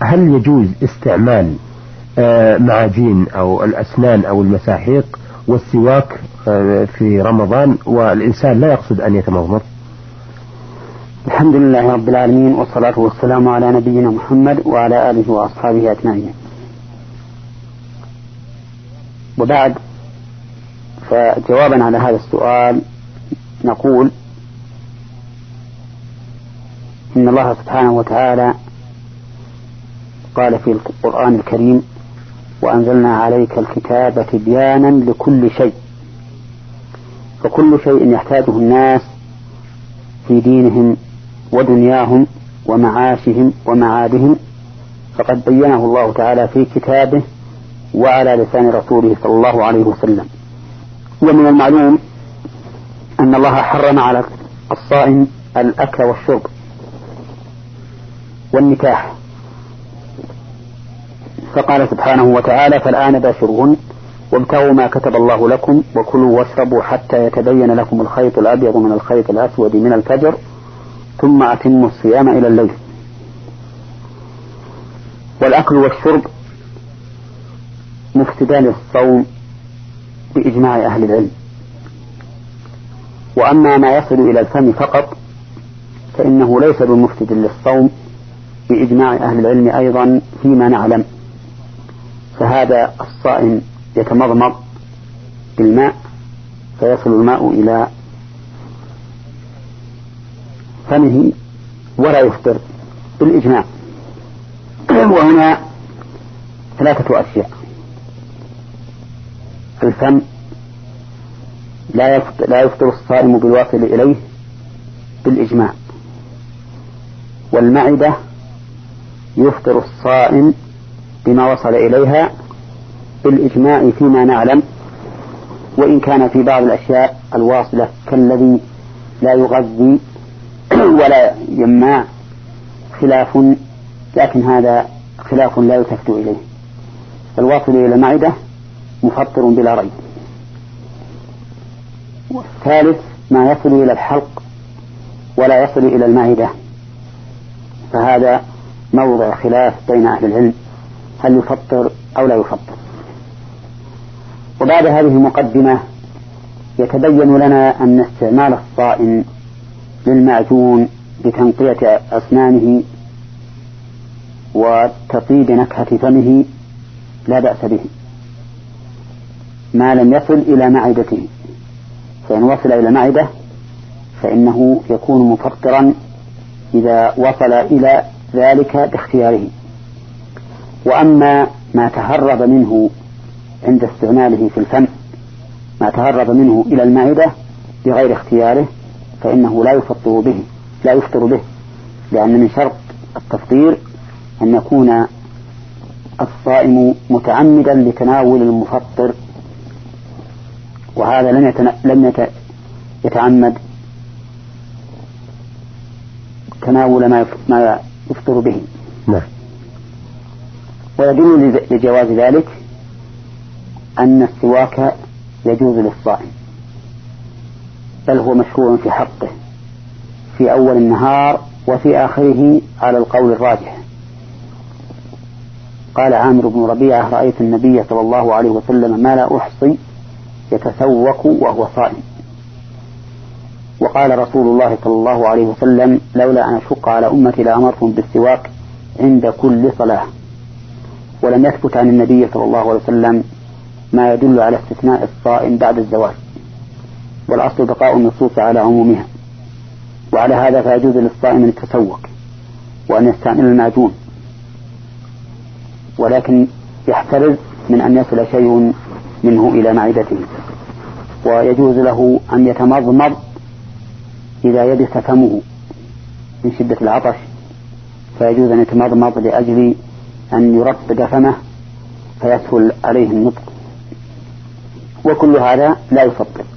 هل يجوز استعمال معاجين أو الأسنان أو المساحيق والسواك في رمضان والإنسان لا يقصد أن يتمضمض؟ الحمد لله رب العالمين، والصلاة والسلام على نبينا محمد وعلى آله وأصحابه أجمعين. وبعد، فجوابا على هذا السؤال نقول إن الله سبحانه وتعالى قال في القرآن الكريم: وأنزلنا عليك الكتاب تبيانا لكل شيء. فكل شيء يحتاجه الناس في دينهم ودنياهم ومعاشهم ومعادهم فقد بينه الله تعالى في كتابه وعلى لسان رسوله صلى الله عليه وسلم. ومن المعلوم أن الله حرم على الصائم الأكل والشرب والنكاح، فقال سبحانه وتعالى: فالآن باشرون وابتغوا ما كتب الله لكم وكلوا واشربوا حتى يتبين لكم الخيط الأبيض من الخيط الأسود من الفجر ثم أتموا الصيام إلى الليل. والأكل والشرب مفسدان للصوم بإجماع أهل العلم. وأما ما يصل إلى الفم فقط فإنه ليس بمفسد للصوم بإجماع أهل العلم أيضا فيما نعلم. فهذا الصائم يتمضمض بالماء فيصل الماء إلى فمه ولا يفطر بالإجماع. وهنا ثلاثة أشياء: الفم لا يفطر الصائم بالواصل إليه بالإجماع، والمعدة يفطر الصائم بما وصل إليها بالإجماع فيما نعلم، وإن كان في بعض الأشياء الواصلة كالذي لا يغذي ولا يمنع خلاف، لكن هذا خلاف لا يلتفت إليه. الواصل إلى المعدة مفطر بلا ريب. والثالث ما يصل إلى الحلق ولا يصل إلى المعدة، فهذا موضع خلاف بين أهل العلم هل يفطر أو لا يفطر. وبعد هذه المقدمة يتبين لنا أن استعمال الصائم للمعجون بتنقية أسنانه وتطيب نكهة فمه لا بأس به ما لم يصل إلى معدته، فإن وصل إلى معدة فإنه يكون مفطرا إذا وصل إلى ذلك باختياره. وأما ما تهرب منه عند استعماله في الفم، ما تهرب منه إلى المعدة بغير اختياره، فإنه لا يفطر به، لأن من شرط التفطير أن يكون الصائم متعمدا لتناول المفطر، وهذا لم يتعمد تناول ما يفطر به. ويدل لجواز ذلك أن السواك يجوز للصائم، بل هو مشروع في حقه في أول النهار وفي آخره على القول الراجح. قال عامر بن ربيعة: رأيت النبي صلى الله عليه وسلم ما لا أحصي يتسوك وهو صائم. وقال رسول الله صلى الله عليه وسلم: لولا أن أشق على أمتي لأمرتهم بالسواك عند كل صلاة. ولم يثبت عن النبي صلى الله عليه وسلم ما يدل على استثناء الصائم بعد الزواج، والأصل بقاء النصوص على عمومها. وعلى هذا فيجوز للصائم أن يتسوك وأن يستعمل المعجون، ولكن يحترز من أن يصل شيء منه إلى معدته. ويجوز له أن يتمضمض إذا يبس فمه من شدة العطش، فيجوز أن يتمضمض لأجل أن يرطب فمه فيسهل عليه النطق، وكل هذا لا يفطر.